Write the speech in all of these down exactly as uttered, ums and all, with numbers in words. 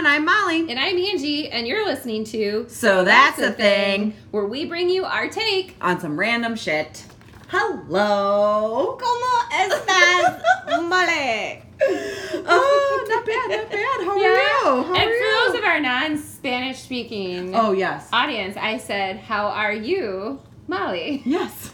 I'm Molly. And I'm Angie, and you're listening to So That's, That's a thing, thing, where we bring you our take on some random shit. Hello. ¿Cómo estás, Molly? Oh, not bad, not bad. How yeah. are you? How and are for you? those of our non-Spanish speaking oh, yes. audience, I said, how are you, Molly? Yes.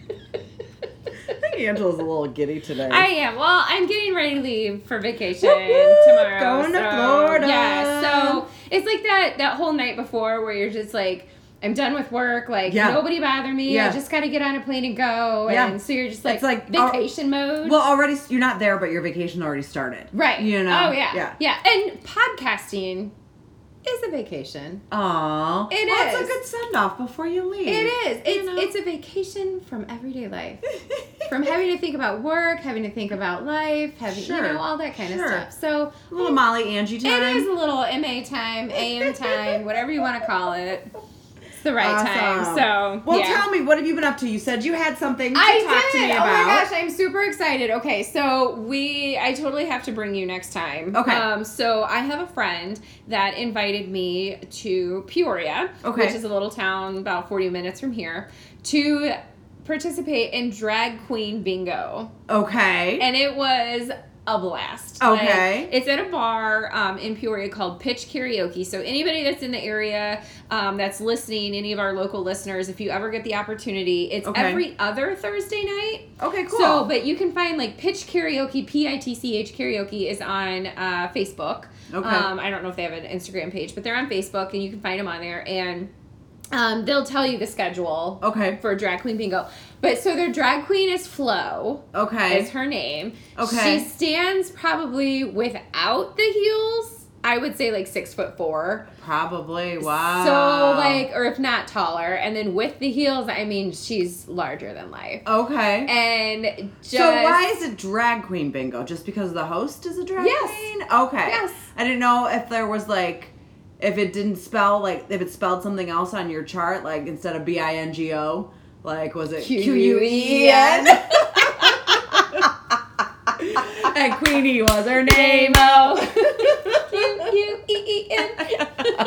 I think Angela's a little giddy today. I am. Well, I'm getting ready to leave for vacation whoop, whoop, tomorrow. Going so, to Florida. Yeah, so it's like that, that whole night before where you're just like, I'm done with work, like, yeah. nobody bother me, yeah. I just gotta get on a plane and go, yeah. and so you're just like, it's like vacation al- mode. Well, already, you're not there, but your vacation already started. Right. You know? Oh, yeah. Yeah. Yeah, and podcasting is a vacation. Aw. It well, is. It's a good send-off before you leave. It is. It's, know? it's a vacation from everyday life. From having to think about work, having to think about life, having, sure. you know, all that kind sure. of stuff. So a little Molly Angie time. It is a little M A time, A M time, whatever you want to call it. It's the right awesome. time. So, well, yeah. tell me, what have you been up to? You said you had something to I talk did. to me Oh about. my gosh, I'm super excited. Okay, so we, I totally have to bring you next time. Okay. Um, so I have a friend that invited me to Peoria, okay. which is a little town about forty minutes from here, to participate in drag queen bingo. Okay. And it was a blast. Okay. Like, it's at a bar um, in Peoria called Pitch Karaoke. So anybody that's in the area um, that's listening, any of our local listeners, if you ever get the opportunity, it's okay. every other Thursday night. Okay, cool. So, but you can find like Pitch Karaoke, P I T C H Karaoke is on uh, Facebook. Okay. Um, I don't know if they have an Instagram page, but they're on Facebook and you can find them on there. And Um, they'll tell you the schedule okay. for drag queen bingo. But so their drag queen is Flo. Okay. Is her name. Okay. She stands probably without the heels, I would say like six foot four. Probably. Wow. So like, or if not taller. And then with the heels, I mean, she's larger than life. Okay. And just. So why is it drag queen bingo? Just because the host is a drag yes. queen? Okay. Yes. I didn't know if there was like, if it didn't spell, like, if it spelled something else on your chart, like, instead of B I N G O, like, was it Q U E N? And Queenie was her name. Q U E N.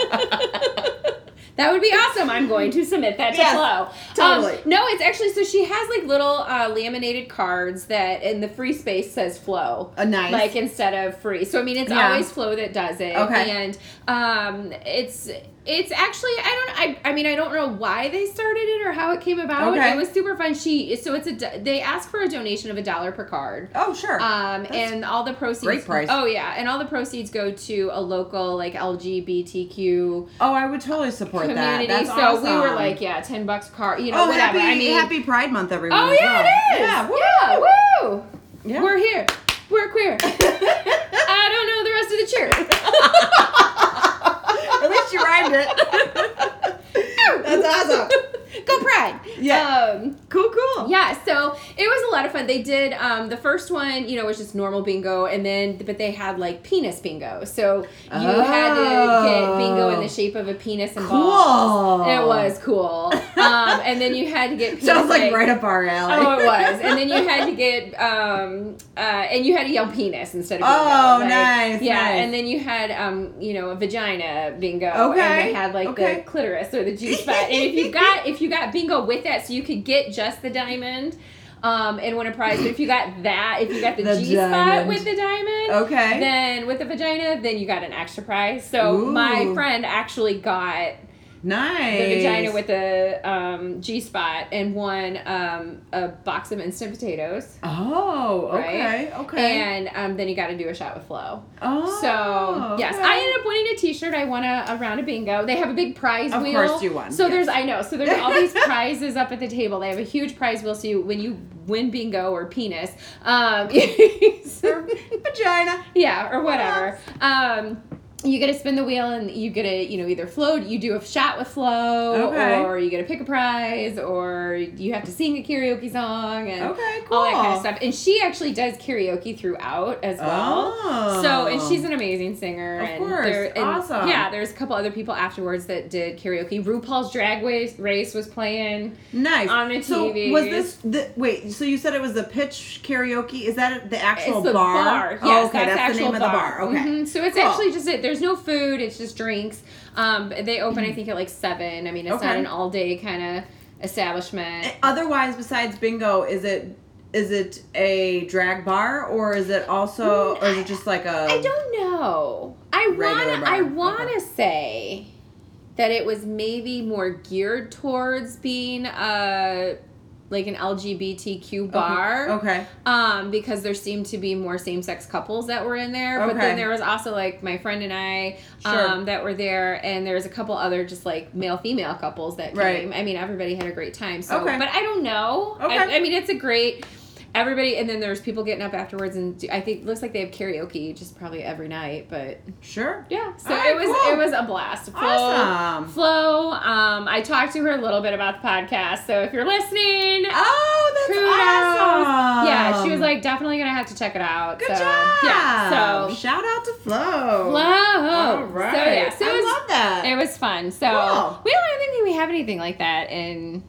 That would be awesome. I'm going to submit that to yes, Flo. Totally. Um, no, it's actually, so she has like little uh, laminated cards that in the free space says Flo. Uh, nice. Like instead of free. So, I mean, it's yeah. always Flo that does it. Okay. And um, it's... It's actually, I don't, I, I mean, I don't know why they started it or how it came about. Okay. It was super fun. She, so it's a, they ask for a donation of a dollar per card. Oh, sure. Um, That's and all the proceeds. great price. Oh, yeah. And all the proceeds go to a local, like, L G B T Q oh, I would totally support community. that. That's so awesome. we were like, yeah, ten bucks a card, you know, oh, whatever. Happy, I mean, happy Pride Month, everyone. oh, as yeah, well. it is. Yeah, woo. Yeah, woo. Yeah. We're here. We're queer. I don't know the rest of the cheer. At least you rhymed it. That's awesome. Go Pride. Yeah. Um, cool, cool. Yeah, so it was a lot of fun. They did, um, the first one, you know, was just normal bingo, and then, but they had, like, penis bingo. So you oh. had to get bingo in the shape of a penis and cool. balls. It was cool. Um, and then you had to get penis. Sounds like right up our alley. Oh, it was. And then you had to get, um, uh, and you had to yell penis instead of bingo. Oh, like, nice. Yeah, nice. and then you had, um, you know, a vagina bingo. Okay. And they had, like, okay. the clitoris or the G spot. And if you got, if you got bingo with that, so you could get just the diamond um, and win a prize. But if you got that, if you got the, the G diamond. spot with the diamond, okay, then with the vagina, then you got an extra prize. So Ooh. my friend actually got nice the vagina with the um, G spot and won um, a box of instant potatoes. Oh, okay, right? okay. And um, then you got to do a shot with Flo. Oh, so yes, okay. I ended up winning a T-shirt. I won a, a round of bingo. They have a big prize of wheel. Of course, you won. So yes. there's, I know. So there's all these prizes up at the table. They have a huge prize wheel. So you, when you win bingo or penis, um, or vagina, yeah, or whatever. Um, you get to spin the wheel and you get to, you know, either float, you do a shot with Flo, okay. or you get to pick a prize, or you have to sing a karaoke song and okay, cool. all that kind of stuff. And she actually does karaoke throughout as well. Oh. So, and she's an amazing singer. Of and course, there, and awesome. Yeah, there's a couple other people afterwards that did karaoke. RuPaul's Drag Race, race was playing nice on the so T V. Was this the wait? So you said it was the Pitch Karaoke? Is that the actual it's the bar? bar. Yes, oh, okay, that's, that's the the name actual of the bar. Okay, mm-hmm. So it's cool. actually just a, there's there's no food. It's just drinks. Um, they open, I think, at like seven. I mean, it's Okay. not an all day kind of establishment. Otherwise, besides bingo, is it is it a drag bar or is it also or is it just like a? I don't know. I Regular wanna. bar. I wanna Okay. say that it was maybe more geared towards being a like an L G B T Q bar. Okay. Um, because there seemed to be more same-sex couples that were in there. But Okay. then there was also, like, my friend and I Sure. um, that were there. And there was a couple other just, like, male-female couples that came. Right. I mean, everybody had a great time. So, Okay. But I don't know. Okay. I, I mean, it's a great... Everybody... And then there's people getting up afterwards. And do, I think... Looks like they have karaoke just probably every night. But... Sure. Yeah. So All right, it was cool. it was a blast. Flo, Awesome. Flo, um, I talked to her a little bit about the podcast. So if you're listening... Oh, that's Kudos. awesome. Yeah, she was like, definitely gonna have to check it out. Good so, job. Yeah, so shout out to Flo. Flo. All right. So yeah, so I it was, love that. It was fun. So Cool. we don't I don't think we have anything like that in.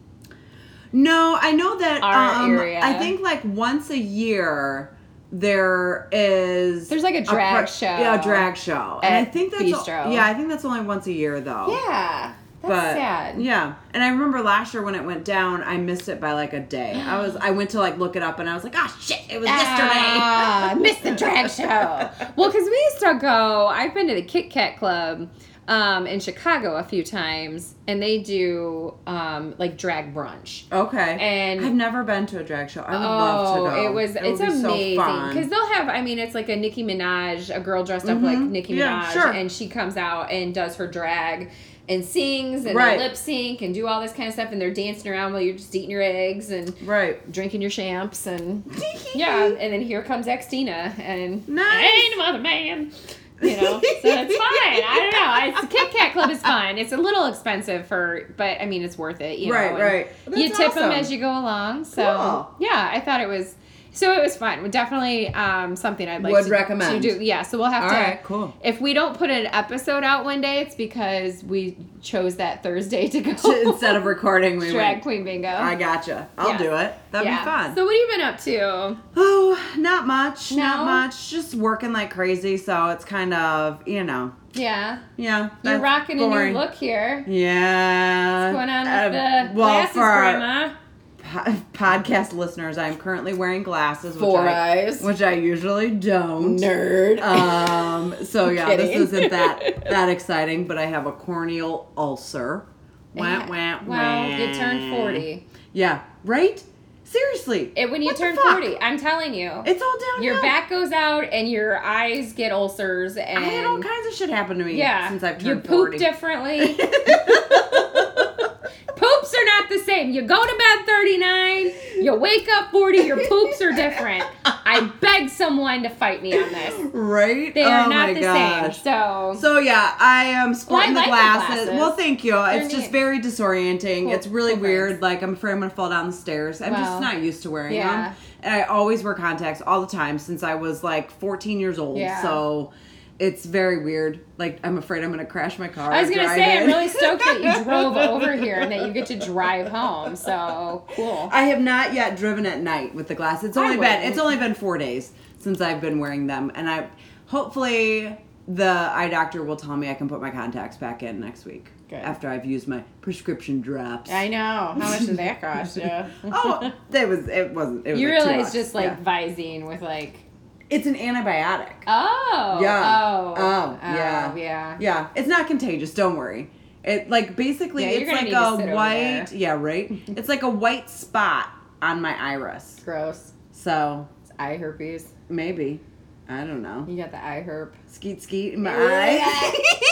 No, I know that Our um, area. I think like once a year there is There's like a drag pre- show Yeah, a drag show. And I at think that's Bistro. yeah, I think that's only once a year though. Yeah, that's But sad. yeah, and I remember last year when it went down, I missed it by like a day. I was I went to like look it up, and I was like, ah, shit, it was Ah, I missed the drag show. Well, because we used to go. I've been to the Kit Kat Club um, in Chicago a few times, and they do um, like drag brunch. Okay. And I've never been to a drag show. I would love to go. Oh, it was. It It's would be so amazing fun. because they'll have. I mean, it's like a Nicki Minaj, a girl dressed up Mhm. like Nicki Yeah, Minaj, sure. and she comes out and does her drag and sings and Right. they lip sync and do all this kind of stuff, and they're dancing around while you're just eating your eggs and Right. drinking your champs and yeah, and then here comes Xtina and Nice. ain't no other man. You know, so it's fine. I don't know. It's, the Kit Kat Club is fun. It's a little expensive for, but I mean, it's worth it. You Right, know, right. and You That's tip them awesome. as you go along. So Cool. yeah, I thought it was. So it was fun. Definitely um, something I'd like Would to, recommend. to do. Yeah, so we'll have All to. right, cool. If we don't put an episode out one day, it's because we chose that Thursday to go. Instead of recording, we Drag went. Queen Bingo. I gotcha. I'll Yeah. do it. That'd yeah. be fun. So what have you been up to? Oh, not much. Not No? much. Just working like crazy, so it's kind of, you know, Yeah. yeah. You're that's rocking boring. a new look here. Yeah. What's going on Uh, with the well, glasses, for our Grandma? po- podcast listeners, I'm currently wearing glasses, which Four I, eyes. which I usually don't. Nerd. Um. So yeah, this Kidding. isn't that that exciting, but I have a corneal ulcer. Wah, wah, Well, wah. you turned forty. Yeah. Right. Seriously. It, when you What the turn fuck? forty, I'm telling you. It's all downhill. Your back goes out and your eyes get ulcers and I had all kinds of shit happen to me yeah, since I've you turned poop forty. differently. Poops are not the same. You go to bed thirty-nine, you wake up forty, your poops are different. I beg someone to fight me on this. Right? They are oh not my the gosh. same. So, So yeah, I am sporting Well, I the like the glasses. glasses. Well, thank you. it's neat. just very disorienting. Cool- It's really cool weird. things. Like I'm afraid I'm gonna fall down the stairs. I'm Wow. just not used to wearing Yeah. them. And I always wear contacts all the time since I was like fourteen years old. Yeah. So it's very weird. Like I'm afraid I'm gonna crash my car. I was gonna drive say, I'm in. really stoked that you drove over here and that you get to drive home. So cool. I have not yet driven at night with the glasses. It's I only been wouldn't. it's only been four days since I've been wearing them, and I hopefully the eye doctor will tell me I can put my contacts back in next week Good. after I've used my prescription drops. I know. How much did that cost you? oh, it was it wasn't. It was You like two realize bucks. just like Yeah. Visine with like. It's an antibiotic. Oh. Yeah. Oh. Oh, yeah. Yeah. Yeah, it's not contagious. Don't worry. It like basically Yeah, you're it's gonna like need to sit a over white. there. Yeah, right. It's like a white spot on my iris. Gross. So It's eye herpes. maybe. I don't know. You got the eye herp. Skeet skeet in my eye.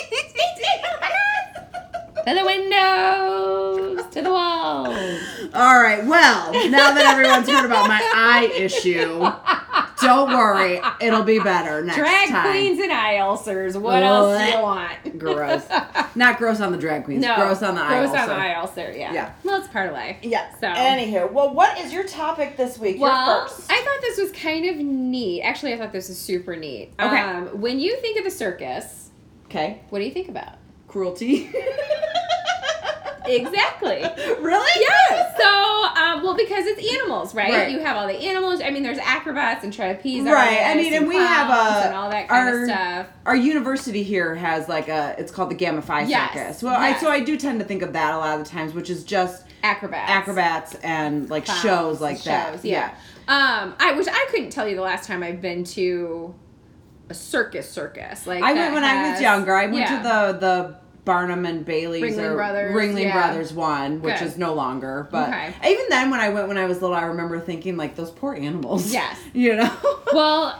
To the windows. To the walls. All right. Well, now that everyone's heard about my eye issue, don't worry. It'll be better next Drag time. queens and eye ulcers. What else do you Blech. want? Gross. Not gross on the drag queens. No. Gross on the eye Gross ulcer. on the eye ulcer. Yeah. Yeah. Well, it's part of life. Yeah. So. Anywho, well, what is your topic this week? Well, You're first. I thought this was kind of neat. Actually, I thought this was super neat. Okay. Um, when you think of the circus, Okay. what do you think about? Cruelty. Exactly. Really? Yeah. So, um, well, because it's animals, right? Right. You have all the animals. I mean, there's acrobats and trapeze Right. I artists mean, and we have clowns a and all that kind our, of stuff. Our university here has like a. It's called the Gamma Phi Yes. Circus. Well, Yes. I so I do tend to think of that a lot of the times, which is just Acrobats. acrobats and like Clowns, shows like shows, that. Yeah. Um, I wish I couldn't tell you the last time I've been to a circus circus. Like I that went when I was has- younger. I went yeah. to the the Barnum and Bailey's Ringling or Brothers, Ringling yeah. Brothers one, which Good. is no longer. But Okay. even then, when I went when I was little, I remember thinking like those poor animals. Yes. You know. Well,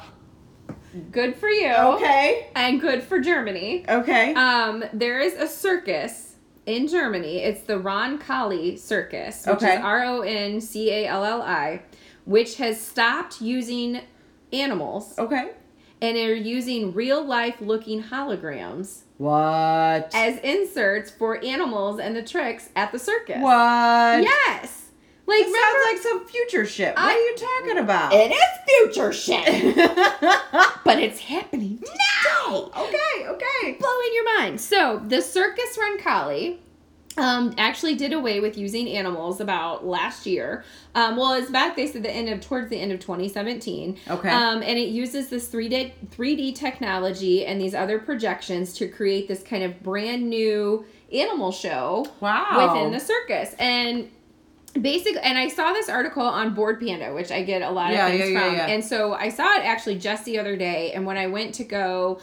good for you. Okay. And good for Germany. Okay. Um, there is a circus in Germany. It's the Roncalli Circus, which Okay. is R O N C A L L I, which has stopped using animals okay. and are using real life looking holograms What? as inserts for animals and the tricks at the circus. What? Yes. Like, It remember, sounds like some future shit. What I- are you talking about? it is future shit, but it's happening no. Okay. Okay. blowing your mind. So the Circus Roncalli um, actually did away with using animals about last year. Um, well, it's back. They said the end of towards the end of twenty seventeen. Okay. Um, and it uses this three D three D technology and these other projections to create this kind of brand new animal show Wow. within the circus. And basically, and I saw this article on Board Panda, which I get a lot of Yeah, things yeah, yeah, from. yeah. And so I saw it actually just the other day. And when I went to go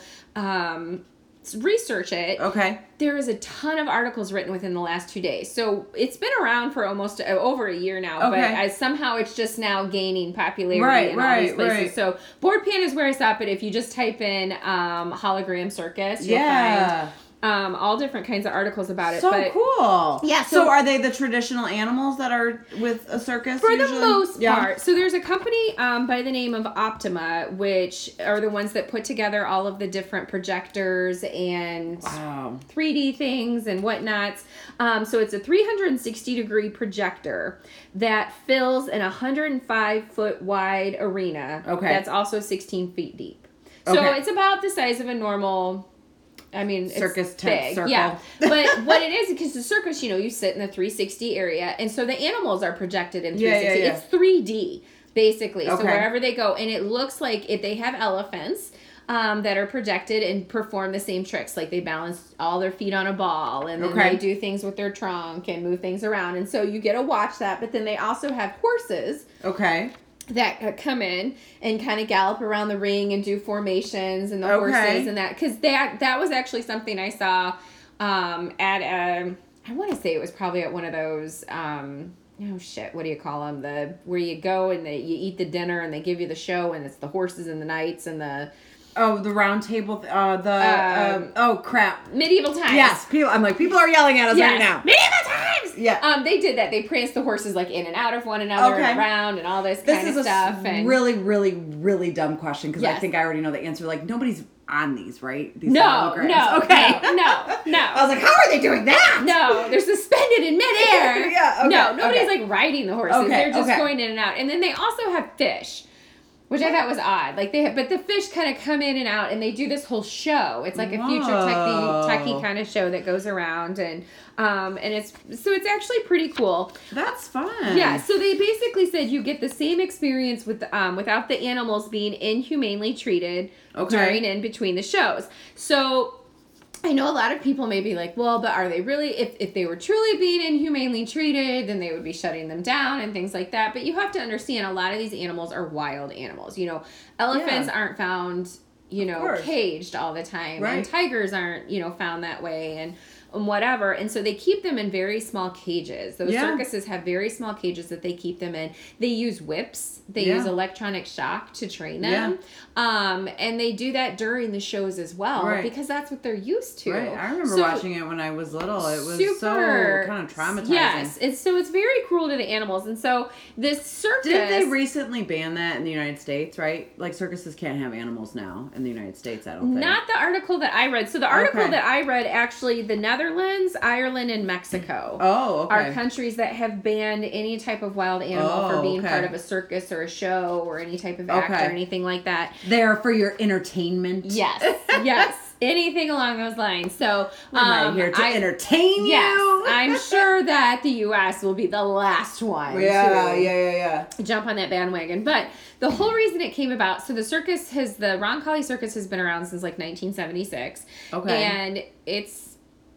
um, research it, Okay. there is a ton of articles written within the last two days. So it's been around for almost uh, over a year now, but Okay. I, somehow it's just now gaining popularity Right, in all these right, places. right. So Board Panda is where I saw it, but if you just type in um, hologram circus, you'll Yeah. find um, all different kinds of articles about it. So but cool. Yeah, So, so- are they the traditional animals that are with a circus? For usually? the most Yeah. part. So there's a company um, by the name of Optima, which are the ones that put together all of the different projectors and Wow. three D things and whatnots. Um, so it's a three hundred sixty degree projector that fills an one hundred five foot wide arena. Okay. That's also sixteen feet deep. So Okay. it's about the size of a normal. I mean, Circus it's tent big, circle. yeah. But what it is, because the circus, you know, you sit in the three sixty area, and so the animals are projected in three sixty. Yeah, yeah, yeah. It's three D, basically. So Okay. wherever they go, and it looks like if they have elephants um, that are projected and perform the same tricks, like they balance all their feet on a ball, and then Okay. they do things with their trunk and move things around, and so you get to watch that. But then they also have horses Okay. that uh, come in and kind of gallop around the ring and do formations and the Okay. horses and that, because that that was actually something I saw um, at a, I want to say it was probably at one of those um, oh shit, what do you call them, the where you go and they, you eat the dinner and they give you the show and it's the horses and the knights and the Oh, the round table. Th- uh, the Um, um, oh crap. medieval times. Yes, people. I'm like people are yelling at us Yes. right now. Medieval times. Yeah. Um, they did that. They pranced the horses like in and out of one another Okay. and around and all this, This kind is of a stuff. s- And really, really, really dumb question because I Yes. think I already know the answer. Like nobody's on these, right? These no, holograms. no, Okay. no, no, no. I was like, how are they doing that? No, they're suspended in midair. Yeah, okay, No, nobody's okay. like riding the horses. Okay, They're just okay. going in and out. And then they also have fish, which I thought was odd. Like they, have, but the fish kind of come in and out, and they do this whole show. It's like a future Whoa. techie, techie kind of show that goes around, and um, and it's so it's actually pretty cool. That's fun. Yeah. So they basically said you get the same experience with um without the animals being inhumanely treated Okay. during and between the shows. So I know a lot of people may be like, well, but are they really, if, if they were truly being inhumanely treated, then they would be shutting them down and things like that. But you have to understand a lot of these animals are wild animals. You know, elephants Yeah. aren't found, you know, course. caged all the time. Right. And tigers aren't, you know, found that way. And and whatever. And so they keep them in very small cages. Those Yeah. circuses have very small cages that they keep them in. They use whips. They Yeah. use electronic shock to train them. Um, and they do that during the shows as well Right. because that's what they're used to. Right. I remember So- watching it when I was little. It was Super, so kind of traumatizing. Yes, it's so it's very cruel to the animals, and so this circus. Did they recently ban that in the United States, right? Like circuses can't have animals now in the United States, I don't think. Not the article that I read. So the article Okay. that I read, actually, the Netherlands, Ireland, and Mexico Oh, okay. are countries that have banned any type of wild animal Oh, for being okay. part of a circus or a show or any type of act Okay. or anything like that. They're for your entertainment. Yes, yes. anything along those lines. So I'm um, right here to I, entertain you. Yes, I'm sure that the U S will be the last one. Yeah, to yeah, yeah, yeah. jump on that bandwagon. But the whole reason it came about, so the circus has, the Roncalli Circus has been around since like nineteen seventy-six. Okay. And it's,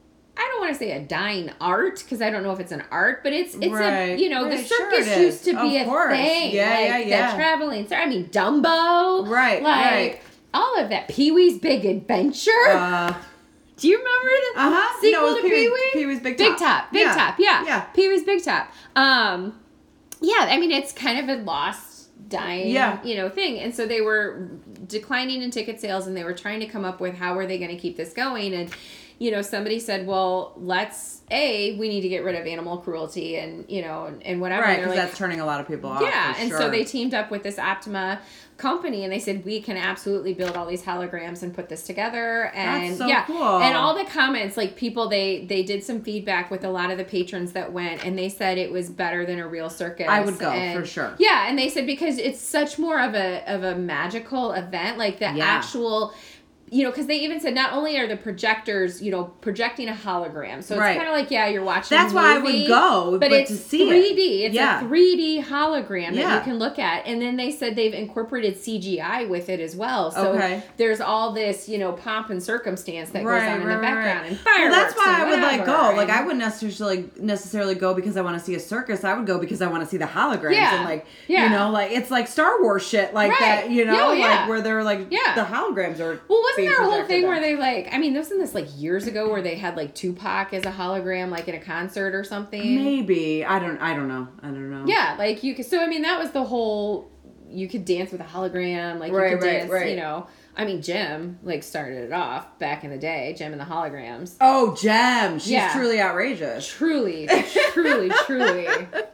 I don't want to say a dying art, because I don't know if it's an art, but it's, it's Right. a, you know, Right, the sure circus it used is. to be Of a course. thing. Yeah, like, yeah, yeah. The traveling, I mean, Dumbo. Right, like, right. all of that. Pee-wee's Big Adventure. Uh, Do you remember the uh-huh. sequel No, it was to Pee-wee- Pee-wee? Pee-wee's Big Top. Big Top. Big Yeah. Top, yeah. Yeah. Pee-wee's Big Top. Um, yeah, I mean, it's kind of a lost, dying, Yeah. you know, thing. And so they were declining in ticket sales, and they were trying to come up with how were they going to keep this going. And, you know, somebody said, well, let's, A, we need to get rid of animal cruelty and, you know, and, and whatever. Right, They're because like, that's turning a lot of people off. yeah, for and sure. so they teamed up with this Optima company, and they said we can absolutely build all these holograms and put this together. And That's so yeah, cool. and all the comments, like people, they they did some feedback with a lot of the patrons that went, and they said it was better than a real circus. I would go, and, for sure. Yeah, and they said because it's such more of a of a magical event, like the Yeah. actual. You know, because they even said not only are the projectors, you know, projecting a hologram, so it's Right. kind of like, yeah, you're watching. That's a why I movie, would go, but it's to see it. three D. It's Yeah. a three D hologram that Yeah. you can look at, and then they said they've incorporated C G I with it as well. So Okay. there's all this, you know, pomp and circumstance that Right, goes on in right, the right, background right. and fireworks. Well, that's why and I would like whatever, go. Like and- I wouldn't necessarily necessarily go because I want to see a circus. I would go because I want to see the holograms Yeah. and like Yeah. you know, like it's like Star Wars shit like Right. that. You know, Oh, yeah. like where they're like Yeah. the holograms are. Well, wasn't being there a whole projected thing there. where they like? I mean, wasn't this like years ago where they had like Tupac as a hologram, like in a concert or something? Maybe I don't. I don't know. I don't know. Yeah, like you could. So I mean, that was the whole. You could dance with a hologram, like Right, you could right, dance. right. You know, I mean, Jim like started it off back in the day. Jim and the holograms. Oh, Gem. She's Yeah. truly outrageous. Truly, truly, truly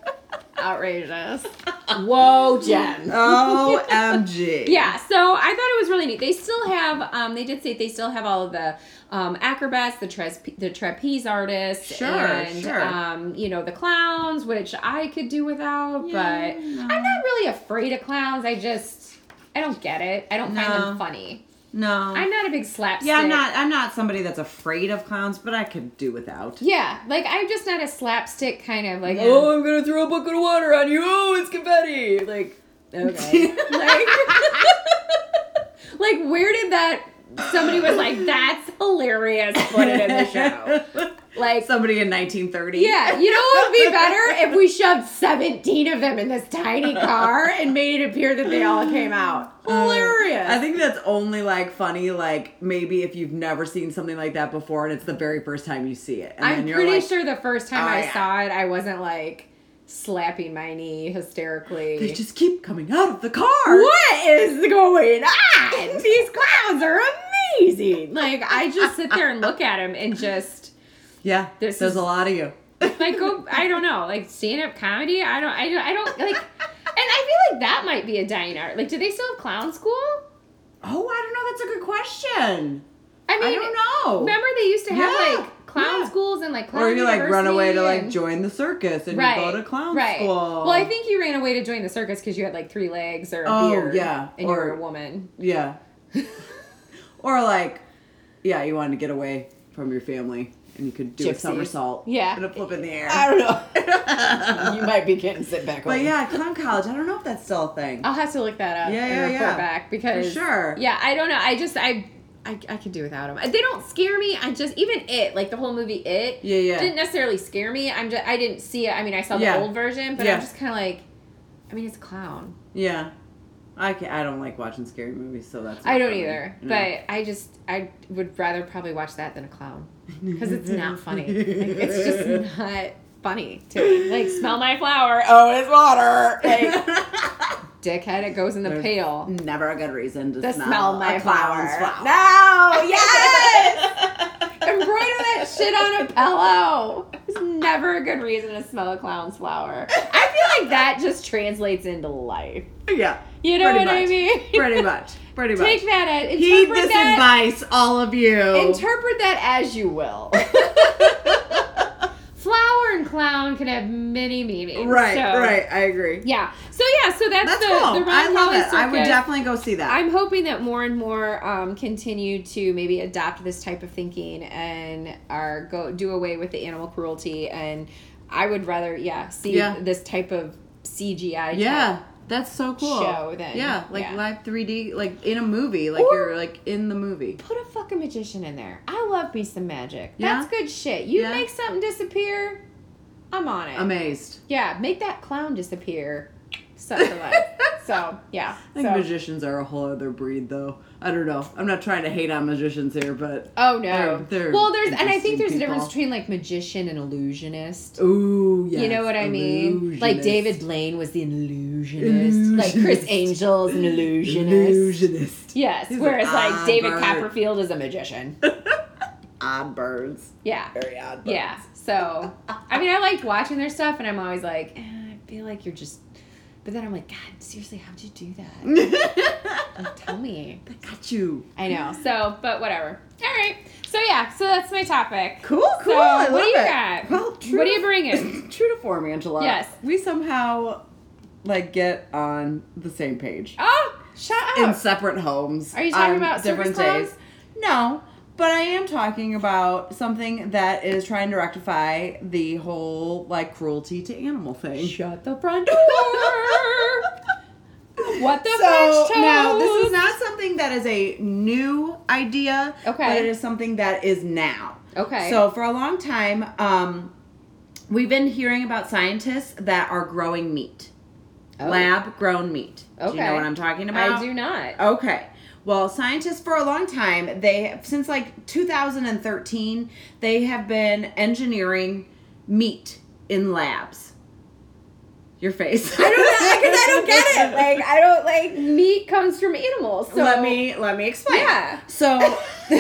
outrageous. Whoa, Jen. O M G. Yeah, so I thought it was really neat. They still have, um, they did say they still have all of the um, acrobats, the tres- the trapeze artists, Sure, and sure. um, you know, the clowns, which I could do without. Yeah, but no. I'm not really afraid of clowns. I just, I don't get it. I don't find No. them funny. No. I'm not a big slapstick. yeah, I'm not. I'm not somebody that's afraid of clowns, but I could do without. Yeah, like I'm just not a slapstick kind of like, Yeah. oh, I'm gonna throw a bucket of water on you. Oh, it's confetti. Like, okay, like, like where did that? Somebody was like, that's hilarious. Put it in the show. Like Somebody in nineteen thirty. yeah, you know what would be better if we shoved seventeen of them in this tiny car and made it appear that they all came out. Hilarious. Uh, I think that's only like funny, like maybe if you've never seen something like that before and it's the very first time you see it. And I'm then you're pretty like, sure the first time "Oh, I yeah." saw it, I wasn't like slapping my knee hysterically. They just keep coming out of the car. What is going on? These clowns are amazing. Like I just sit there and look at them and just Yeah, This there's is- a lot of you. like go. I don't know, like stand up comedy. I don't. I don't. I don't like. And I feel like that might be a dying art. Like, do they still have clown school? Oh, I don't know. That's a good question. I mean, I don't know. Remember they used to have Yeah, like clown yeah. schools and like clown Or you like run away to like and- join the circus and right, you go to clown right. school. Well, I think you ran away to join the circus because you had like three legs or a Oh, beard. yeah. and Or- you were a woman. Yeah. Or like, yeah, you wanted to get away from your family and you could do Gypsies. a somersault. Yeah. And a flip in the air. I don't know. You might be getting sit back But home. yeah, clown college. I don't know if that's still a thing. I'll have to look that up Yeah, and yeah, report yeah. back because For sure. Yeah, I don't know. I just I, I I could do without them. They don't scare me. I just even it like the whole movie It Yeah, yeah. didn't necessarily scare me. I'm just I didn't see it. I mean I saw the Yeah. old version, but Yeah. I'm just kind of like, I mean it's a clown. Yeah. I can I don't like watching scary movies, so that's. I not don't funny. either, No. but I just I would rather probably watch that than a clown because it's not funny. Like, it's just not funny to me. Like smell my flower. Oh, it's water. Like dickhead, it goes in the There's pail. Never a good reason to To smell, smell my a clown's flower. flower. No, yes. Embroider that shit on a pillow. It's never a good reason to smell a clown's flower. I feel like that just translates into life. Yeah. You know pretty what I much. mean? Pretty much. Pretty much. Take that as Heed interpret this that. advice, all of you. Interpret that as you will. Flower term clown can have many meanings. Right, so, right. I agree. Yeah. So yeah, so that's, That's the, cool. the Ron I love Kelly it. I would Circus. definitely go see that. I'm hoping that more and more um, continue to maybe adopt this type of thinking and are go do away with the animal cruelty. And I would rather, yeah, see Yeah. this type of C G I. Yeah. Type That's so cool. show then. Yeah, like Yeah. live three D, like in a movie, like Or- you're like in the movie. Put a fucking magician in there. I love me some magic. Yeah? That's good shit. You Yeah. make something disappear, I'm on it. Amazed. Yeah, make that clown disappear. Suck for life. So, yeah. I think so. magicians are a whole other breed, though. I don't know. I'm not trying to hate on magicians here, but Oh no. They're- they're well, there's and I interesting think there's a people. difference between like magician and illusionist. ooh, yes, You know what I mean? Like illusionist. David Blaine was the illusionist. Like Chris Illusionist. Angel's an illusionist. Illusionist. Yes. He's Whereas an like odd David bird. Copperfield is a magician. Odd birds. Yeah. Very odd birds. Yeah. So I mean I liked watching their stuff and I'm always like, eh, I feel like you're just but then I'm like, God, seriously, how'd you do that? Like, tell me. Got you. I know. So, but whatever. All right. So yeah. So that's my topic. Cool, cool. So I what love do you it. got? Well, true What are to- you bringing? True to form, Angela. Yes. We somehow like get on the same page. Oh, shut In up. separate homes. Are you talking on about different circus days. No, but I am talking about something that is trying to rectify the whole like cruelty to animal thing. Shut the front door. What the So French toast? now this is not something that is a new idea, Okay. but it is something that is now. Okay. So for a long time, um, we've been hearing about scientists that are growing meat, Oh. lab grown meat. Do you Okay. know what I'm talking about? I do not. Okay. Well, scientists for a long time, they since like two thousand thirteen, they have been engineering meat in labs. Your face. I don't know because I don't get it. Like I don't like meat comes from animals. So let me let me explain. Yeah. So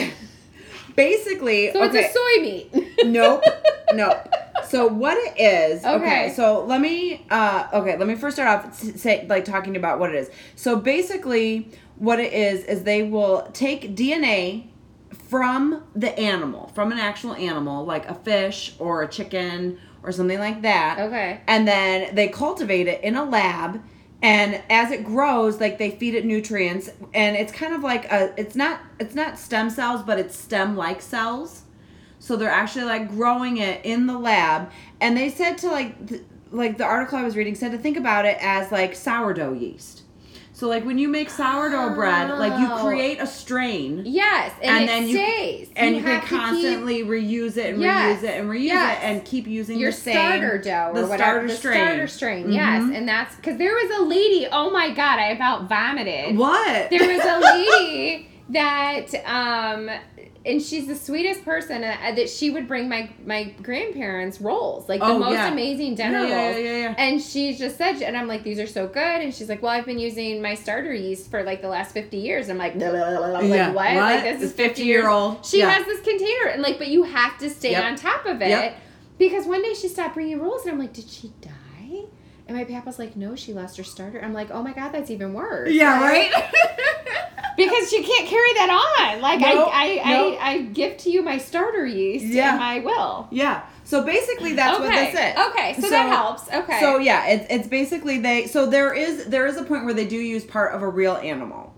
basically, So okay. it's a soy meat. Nope. Nope. So what it is, okay. Okay. so let me uh okay, let me first start off s- say like talking about what it is. So basically what it is is they will take D N A from the animal, from an actual animal like a fish or a chicken or something like that. Okay. And then they cultivate it in a lab, and as it grows, like they feed it nutrients, and it's kind of like a it's not it's not stem cells, but it's stem like cells. So they're actually like growing it in the lab, and they said to like th- like the article I was reading said to think about it as like sourdough yeast. So like when you make sourdough bread, like you Oh. create a strain, Yes, and, And it then you- stays. and you, can have to keep constantly reuse it and Yes. reuse it and reuse Yes. it and keep using your the same starter dough or the whatever. starter the strain. starter strain, yes. Mhm. And that's because there was a lady, oh my God, I about vomited. What? There was a lady that, um, and she's the sweetest person uh, that she would bring my my grandparents rolls, like the Oh, most yeah. amazing dinner Yeah, yeah, rolls. yeah, yeah, yeah. And she just said, and I'm like, these are so good. And she's like, well, I've been using my starter yeast for like the last fifty years. I'm like, blah, blah, blah, blah. Like, Yeah. what? What? Like, this This is fifty years fifty-year-old. She Yeah. has this container. And like, but you have to stay Yep. on top of it. Yep. Because one day she stopped bringing rolls. And I'm like, did she die? And my papa's like, no, she lost her starter. I'm like, oh my God, that's even worse. Yeah, Like, right? because she can't carry that on. Like Nope, I, I, nope. I, I give to you my starter yeast Yeah. and my will. Yeah. So basically that's okay. what this is. Okay, so, that helps. Okay. So yeah, it's it's basically they so there is there is a point where they do use part of a real animal.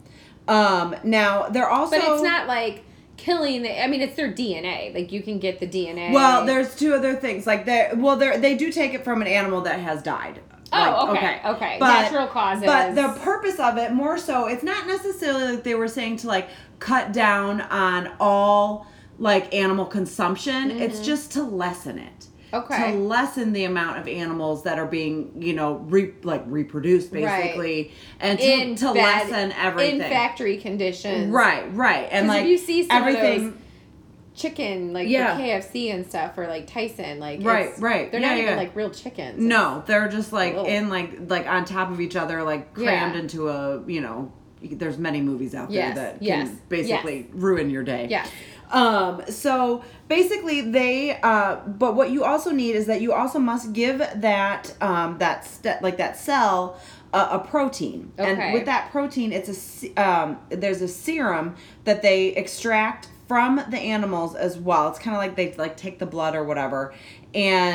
Um now they're also but it's not like killing the, I mean it's their D N A. Like you can get the D N A. Well, there's two other things. Like they well they they do take it from an animal that has died. Oh, Like, okay. Okay. But- Natural causes. But the purpose of it, more so, it's not necessarily like they were saying to like cut down on all like animal consumption. It's just to lessen it. Mm-hmm. Okay. To lessen the amount of animals that are being, you know, re- like reproduced basically, and to, in to bad- lessen everything. in factory conditions. Right, right, and 'Cause like if you see some everything. of those chicken, like Yeah. the K F C and stuff, or like Tyson, like Right, it's- right. They're Yeah, not even yeah. like real chickens. No, they're just like Ugh. in like like on top of each other, like crammed Yeah. into a, you know. There's many movies out there Yes, that can yes, basically ruin your day. Yeah. Um, so basically they, uh, but what you also need is that you also must give that, um, that, st- like that cell, uh, a protein. Okay. And with that protein, it's a, se- um, there's a serum that they extract from the animals as well. It's kind of like they like take the blood or whatever. And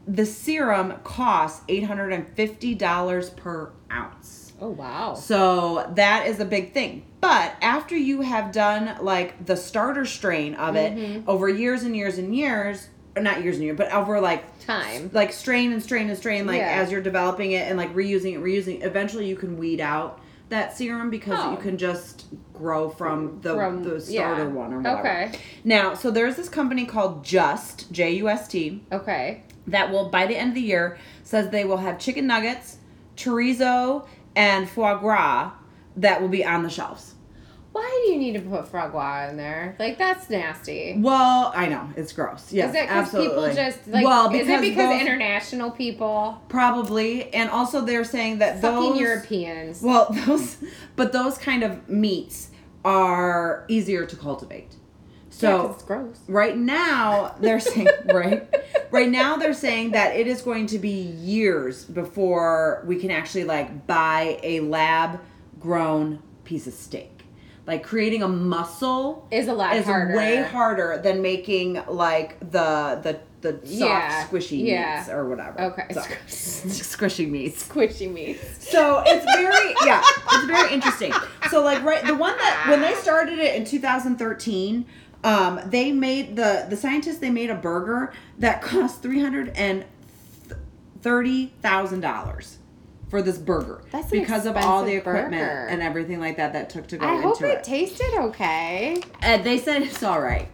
the serum costs eight hundred fifty dollars per ounce. Oh, wow. So that is a big thing. But after you have done like the starter strain of it Mm-hmm. over years and years and years, or not years and years, but over like Time. like strain and strain and strain, like Yeah. as you're developing it and like reusing it, reusing it, eventually you can weed out that serum because Oh. you can just grow from the, From- the starter yeah. one or whatever. Okay. Now, so there's this company called Just, J U S T, Okay. that will, by the end of the year, says they will have chicken nuggets, chorizo, and foie gras that will be on the shelves. Why do you need to put foie gras in there? Like, that's nasty. Well, I know, it's gross. Yes, Is it because people absolutely. just, like, well, is it because those- international people? Probably, and also they're saying that Fucking those Europeans. Well, those, but those kind of meats are easier to cultivate. Yeah, So 'cause it's gross. right now they're saying right, right now they're saying that it is going to be years before we can actually like buy a lab grown piece of steak. Like creating a muscle Is a lot is harder. way harder than making like the the the soft Yeah, squishy yeah. meats or whatever. Okay. So- squishy meats. Squishy meats. So it's very, yeah, it's very interesting. So like, right, the one that, when they started it in two thousand thirteen, um, they made, the, the scientists, they made a burger that cost three hundred thirty thousand dollars for this burger. That's an because of all the expensive equipment burger. and everything like that that took to go I into hope it, it. tasted okay. And they said it's all right.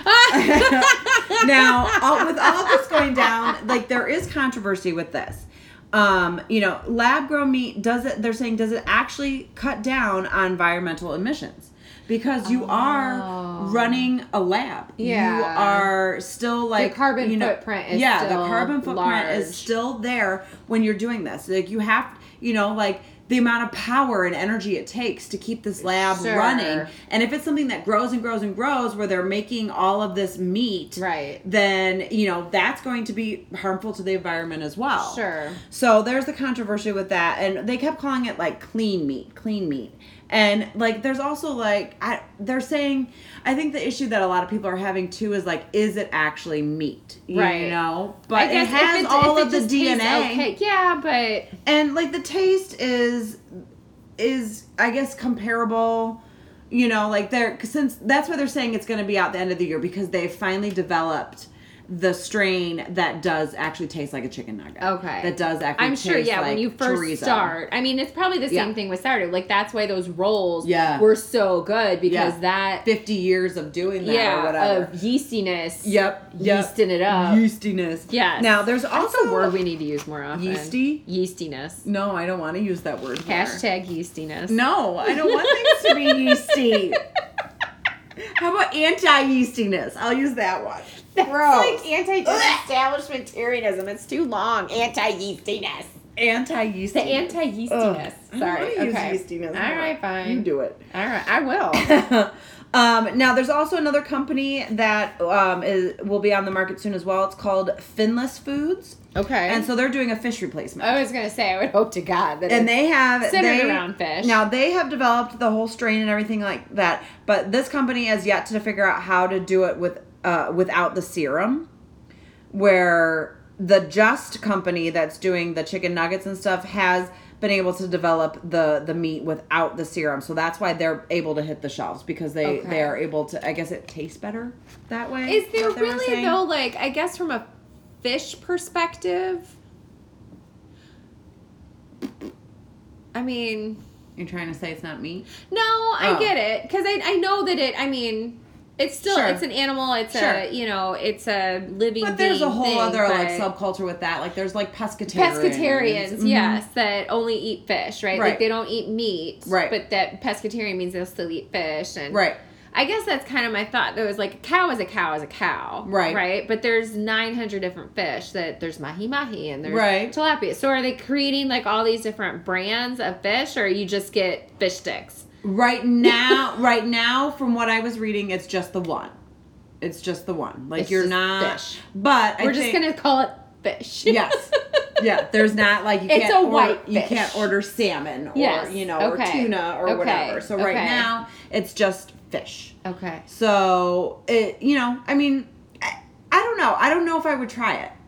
Now, all, with all this going down, like there is controversy with this. Um, you know, lab grown meat, does it, they're saying, does it actually cut down on environmental emissions? Because you Oh. are running a lab. Yeah. You are still like carbon you know, footprint is yeah, still the carbon footprint large. is still there when you're doing this. Like you have, you know, like the amount of power and energy it takes to keep this lab Sure. running. And if it's something that grows and grows and grows where they're making all of this meat, Right. then, you know, that's going to be harmful to the environment as well. Sure. So there's the controversy with that. And they kept calling it like clean meat, clean meat. And like there's also like I they're saying I think the issue that a lot of people are having too is like, is it actually meat? You Right. know? I But it guess if has it- all if of it the just D N A. tastes Okay. Yeah, but And like the taste is is I guess comparable, you know, like they're since that's why they're saying it's going to be out the end of the year because they've finally developed the strain that does actually taste like a chicken nugget. Okay. That does actually I'm taste sure, yeah, like when you first chorizo. start. I mean, it's probably the same Yeah. thing with sourdough. Like, that's why those rolls Yeah. were so good because Yeah. that, fifty years of doing that or yeah, whatever. of yeastiness. Yep. yep. Yeasting it up. Yeastiness. Yes. Now there's That's also a word we need to use more often. Yeasty? Yeastiness. No, I don't want to use that word. more. Hashtag yeastiness. No, I don't want things to be yeasty. How about anti-yeastiness? I'll use that one. That's Gross. like anti-establishmentarianism. It's too long. Anti-yeastiness. Anti-yeastiness. The anti-yeastiness. Ugh. Sorry. I don't wanna Okay. use yeastiness All more. right, fine. You do it. All right, I will. um, now, there's also another company that um, is will be on the market soon as well. It's called Finless Foods. Okay. And so they're doing a fish replacement. I was gonna say, I would hope to God that. And it's they have centered they, around fish. Now they have developed the whole strain and everything like that, but this company has yet to figure out how to do it with uh, without the serum. Where the Just company that's doing the chicken nuggets and stuff has been able to develop the the meat without the serum, so that's why they're able to hit the shelves because they Okay. they are able to. I guess it tastes better that way. Is there what they were really saying. though? Like, I guess from a fish perspective. I mean, You're trying to say it's not meat? no, I Oh. get it because I I know that it. I mean, it's still Sure. it's an animal. It's Sure. a you know it's a living. But there's a being whole thing, other like but- subculture with that. Like there's like pescatarians. Pescatarians, Mhm. yes, that only eat fish, right? Right. Like they don't eat meat, Right. But that pescatarian means they'll still eat fish, and Right. I guess that's kind of my thought. There was like a cow is a cow is a cow, Right. Right, but there's nine hundred different fish. That there's mahi mahi and there's Right. tilapia. So are they creating like all these different brands of fish, or you just get fish sticks? Right now, right now, from what I was reading, it's just the one. It's just the one. Like It's you're just not. fish. But We're I just think, gonna call it fish. Yes. Yeah. There's not like you It's can't. a order, white You fish. can't order salmon or Yes. you know Okay. or tuna or Okay. whatever. So right Okay. now it's just fish. Okay. So it, you know, I mean, I, I don't know. I don't know if I would try it.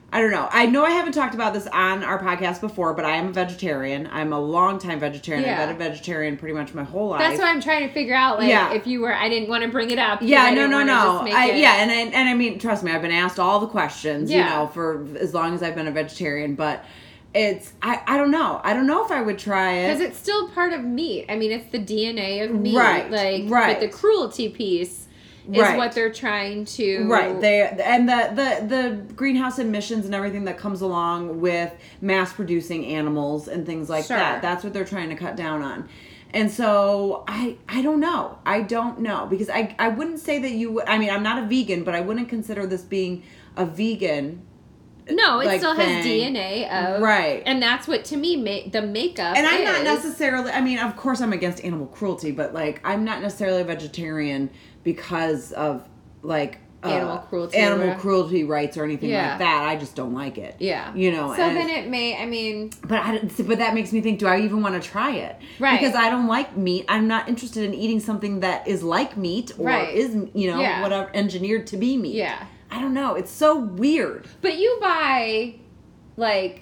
I don't know. I know I haven't talked about this on our podcast before, but I am a vegetarian. I'm a longtime vegetarian. Yeah. I've been a vegetarian pretty much my whole life. That's what I'm trying to figure out. Like, Yeah. if you were, I didn't want to bring it up. Yeah, I no, didn't no, wanna no. just make I, it- yeah, and I, and I mean, trust me, I've been asked all the questions, Yeah. you know, for as long as I've been a vegetarian, but it's, I, I don't know. I don't know if I would try it. Because it's still part of meat. I mean, it's the D N A of meat. Right, Like, right. but the cruelty piece is Right. what they're trying to. Right. They and the, the the greenhouse emissions and everything that comes along with mass producing animals and things like Sure. that. That's what they're trying to cut down on. And so I I don't know. I don't know because I I wouldn't say that you would I mean, I'm not a vegan, but I wouldn't consider this being a vegan. No, it like, still thing. has D N A of. Right. And that's what, to me, ma- the makeup And I'm is. not necessarily, I mean, of course I'm against animal cruelty, but like I'm not necessarily a vegetarian because of like uh, Animal cruelty animal or- cruelty rights or anything Yeah. like that. I just don't like it. Yeah. You know. So and- then it may, I mean. But I, don't- but that makes me think, do I even want to try it? Right. Because I don't like meat. I'm not interested in eating something that is like meat or Right. is, you know, Yeah. whatever, engineered to be meat. Yeah. I don't know. It's so weird. But you buy, like,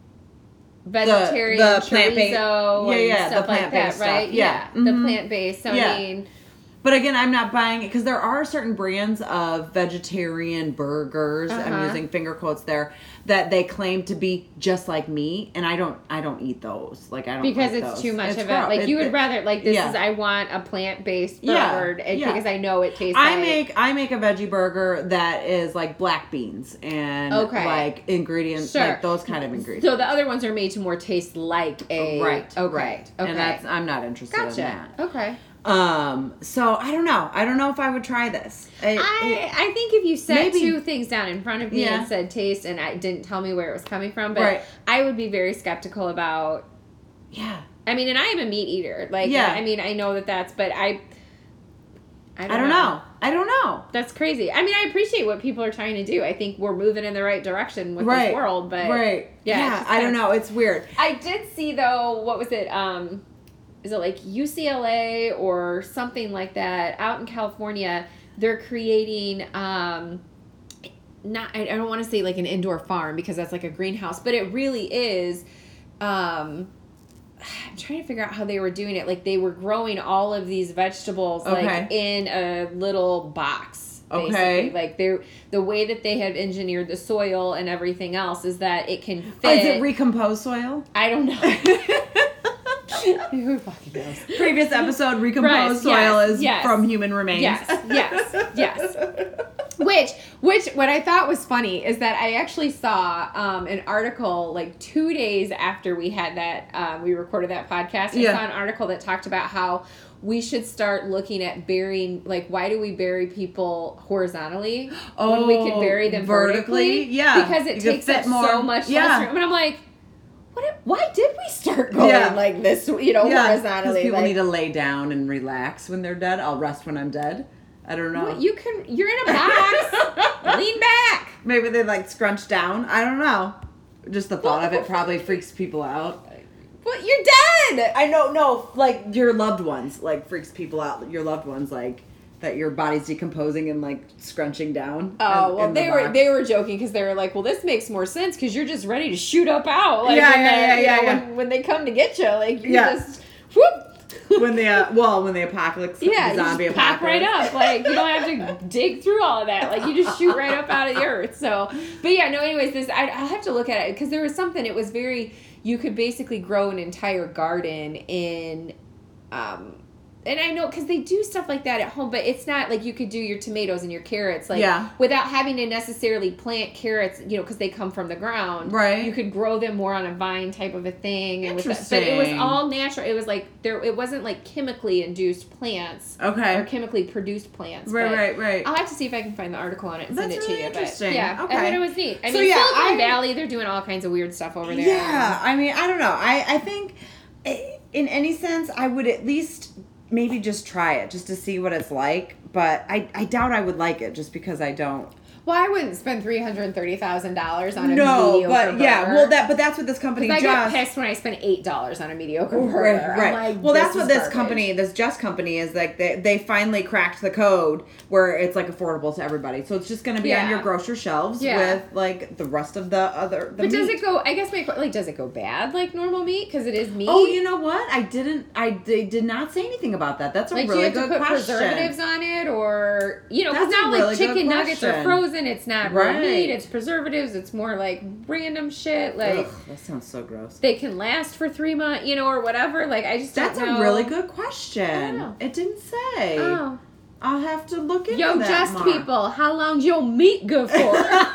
vegetarian the plant-based- chorizo yeah, and yeah, stuff the like that, plant-based stuff. right? Yeah. The Mhm. plant-based. So, Yeah. I mean. But again, I'm not buying it because there are certain brands of vegetarian burgers. I'm Uh-huh. using finger quotes there that they claim to be just like me, and I don't. I don't eat those. Like I don't Because like it's those. too much It's of gross. it. Like, you would it- rather, like, this yeah. is, I want a plant-based Yeah, burger and- yeah. because I know it tastes I like. make I make a veggie burger that is like black beans and Okay. like ingredients, Sure. like those kind of ingredients. So the other ones are made to more taste like a. right. Okay. Right. Okay. And that's I'm not interested in Gotcha. that. Okay. Um. So I don't know. I don't know if I would try this. It- I it- I think if you set maybe- two things down in front of me Yeah. and said taste and I didn't tell me where it was coming from, but Right. I would be very skeptical about. yeah. I mean, and I am a meat eater. Like, Yeah. I mean, I know that that's, but I. I I don't know. I don't know. That's crazy. I mean, I appreciate what people are trying to do. I think we're moving in the right direction with Right. this world, but Right. yeah, Yeah. it's just I don't kinda- know. It's weird. I did see though. What was it? Um, is it like U C L A or something like that out in California? They're creating um, not. I, I don't want to say like an indoor farm because that's like a greenhouse, but it really is. Um, I'm trying to figure out how they were doing it. Like they were growing all of these vegetables like Okay. in a little box. Basically. Okay. Like they're the way that they have engineered the soil and everything else is that it can fit. Is it recomposed soil? I don't know. Who fucking knows? Previous episode, recomposed Right, soil yes, is yes. from human remains. Yes, yes, yes. Which, which, what I thought was funny is that I actually saw um, an article like two days after we had that, um, we recorded that podcast. I Yeah. saw an article that talked about how we should start looking at burying, like, why do we bury people horizontally when we could bury them vertically? vertically? Yeah. Because it You could takes fit up more- so much yeah. less room. And I'm like, what? If, why did we start going Yeah. like this? You know, Yeah, horizontally. because people like, need to lay down and relax when they're dead. I'll rest when I'm dead. I don't know. What, you can. You're in a box. Lean back. Maybe they like scrunch down. I don't know. Just the thought of it probably freaks people out. What? You're dead. I know, no, like your loved ones, like freaks people out. Your loved ones, like that your body's decomposing and like scrunching down. Oh in- well, in the they were box. they were joking because they were like, well, this makes more sense because you're just ready to shoot up out. Like Yeah, when yeah, they're- yeah, you yeah, know, yeah. When, when they come to get you, like you Yeah. just whoop. when the uh, well, when the apocalypse, Yeah, the you zombie just pop apocalypse. right up. Like you don't have to dig through all of that. Like you just shoot right up out of the earth. So, but yeah, no. Anyways, this I I have to look at it because there was something. It was very. You could basically grow an entire garden in, um, and I know because they do stuff like that at home, but it's not like you could do your tomatoes and your carrots like Yeah. without having to necessarily plant carrots, you know, because they come from the ground. Right. You could grow them more on a vine type of a thing, and with that, but it was Interesting. all natural. It was like there. It wasn't like chemically induced plants or Okay. chemically produced plants. Right, but right, right. I'll have to see if I can find the article on it and That's send it really to you. interesting. But yeah, Okay. I thought it was neat. I So, mean, yeah, Silicon I- Valley, they're doing all kinds of weird stuff over there. Yeah, I mean, I don't know. I, I think eh, in any sense, I would at least maybe just try it just to see what it's like. But I, I doubt I would like it just because I don't. Well, I wouldn't spend three hundred thirty thousand dollars on a no, mediocre but burger. yeah, well, that but that's what this company I just. get pissed when I spend eight dollars on a mediocre burger. Right, right. I'm like, well, this that's what is this garbage. company, this Just company, is like. They they finally cracked the code where it's like affordable to everybody. So it's just going to be on Yeah. your grocery shelves Yeah. with like the rest of the other. The But does meat. it go? I guess my like does it go bad like normal meat because it is meat? Oh, you know what? I didn't. I they did not say anything about that. That's a like really do you have good to put question. preservatives on it, or you know, because That's a now really like good chicken nuggets are question. frozen. It's not Right. real meat. It's preservatives. It's more like random shit. Like Ugh, that sounds so gross. they can last for three months, you know, or whatever. Like I just That's don't know. a really good question. I don't know. It didn't say. Oh, I'll have to look into yo, that just more. people, how long's your meat good for?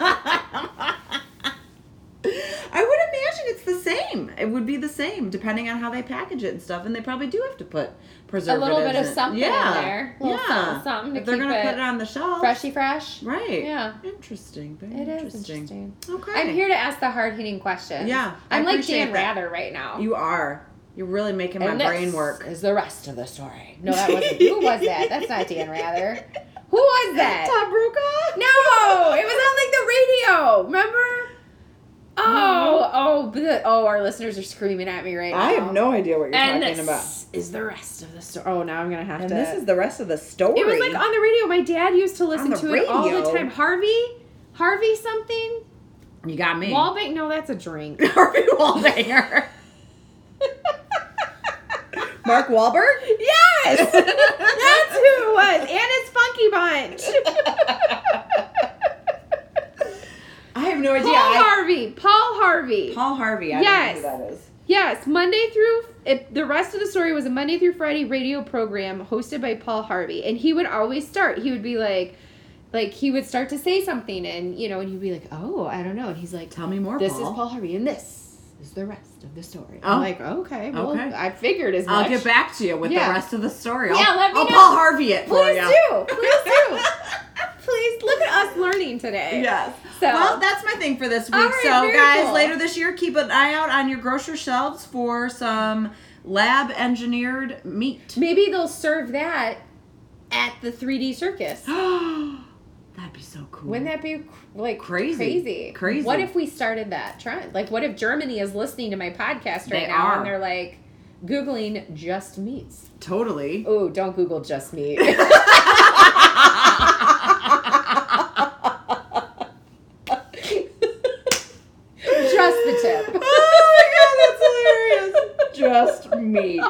I would imagine it's the same. It would be the same depending on how they package it and stuff. And they probably do have to put A preservatives. little bit of in- something yeah. in there, a little yeah. something, something to if they're keep gonna it put it on the shelf, freshy fresh. right? Yeah. Interesting. Very It is interesting. interesting. Okay. I'm here to ask the hard hitting questions. Yeah, I I'm like appreciate Dan that. Rather right now. You are. You're really making my and this brain work. is the rest of the story. No, that wasn't. Who was that? That's not Dan Rather. Who was that? Tom Brokaw? No, it was on like the radio. Remember? Oh, oh, the, oh! Our listeners are screaming at me right now. I have no idea what you're and talking this about. is the rest of the story. Oh, now I'm gonna have And to. this is the rest of the story. It was like on the radio. My dad used to listen the to it all the radio? time. Harvey, Harvey something. You got me. Wallbank? No, that's a drink. Harvey Wallbanger. Mark Wahlberg? Yes, that's who it was, and it's Funky Bunch. I have no idea. Paul I- Harvey. Paul Harvey. Paul Harvey. I Yes. don't know who that is. Yes, Monday through it, the rest of the story was a Monday through Friday radio program hosted by Paul Harvey, and he would always start. He would be like, like he would start to say something, and you know, and he'd be like, "Oh, I don't know," and he's like, Tell me more, "This Paul. is Paul Harvey, and this is the rest of the story." Oh. I'm like, "Okay, well, Okay. I figured as much." I'll get back to you with Yeah. the rest of the story. Yeah, I'll, let me I'll know. Paul Harvey it for Please you. do, please do, please look at us learning today. Yes. So Well, that's my thing for this week. All right, so, very guys, cool. later this year, keep an eye out on your grocery shelves for some lab engineered meat. maybe they'll serve that at the three D circus. That'd be so cool. Wouldn't that be like Crazy. Crazy. Crazy. What if we started that trend? Like, what if Germany is listening to my podcast right They now are. and they're like Googling just meats? Totally. Oh, don't Google just meat. Just the tip. Oh my god, that's hilarious. Just meat.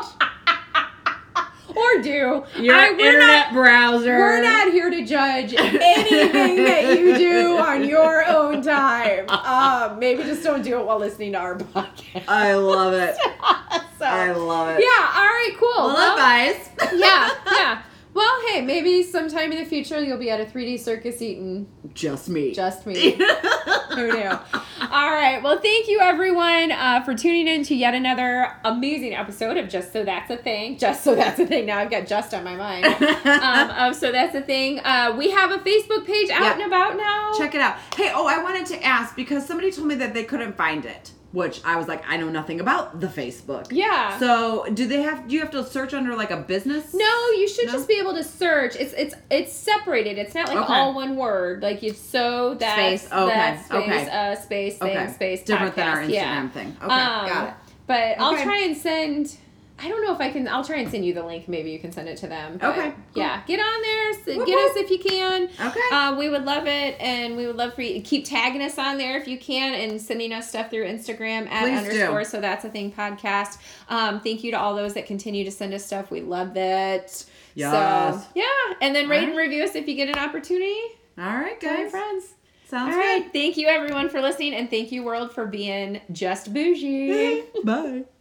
Or do. Your I- we're internet not- browser. We're not here to judge anything that you do on your own time. Um, maybe just don't do it while listening to our podcast. I love it. So, I love it. yeah, all right, cool. Well, advice. yeah, yeah. Well, hey, maybe sometime in the future you'll be at a three D circus eating Just meat. just meat. Who knew? All right. Well, thank you everyone uh, for tuning in to yet another amazing episode of Just So That's a Thing. Just So That's a Thing. Now I've got just on my mind. um, of So That's a Thing. Uh, we have a Facebook page out Yep. and about now. Check it out. Hey, oh, I wanted to ask because somebody told me that they couldn't find it, which I was like, I know nothing about the Facebook. Yeah. So, do they have? Do you have to search under like a business? No, you should No? just be able to search. It's it's it's separated. It's not like Okay. all one word. Like you so that Space, okay, that space okay. uh space thing Okay. space Different than our podcast. Instagram Yeah. thing. Okay, Um, got it. But I'll Okay. try and send. I don't know if I can. I'll try and send you the link. Maybe you can send it to them. But Okay, cool. Yeah, get on there. s- Whoop, get whoop. us if you can. Okay. Uh, we would love it, and we would love for you to keep tagging us on there if you can, and sending us stuff through Instagram at Please underscore. do. So that's a thing podcast. Um, thank you to all those that continue to send us stuff. We love that. Yes. So yeah, and then rate All and right. review us if you get an opportunity. All right, Tell your guys. friends. Sounds All right. Thank you everyone for listening, and thank you world for being just bougie. good. Bye.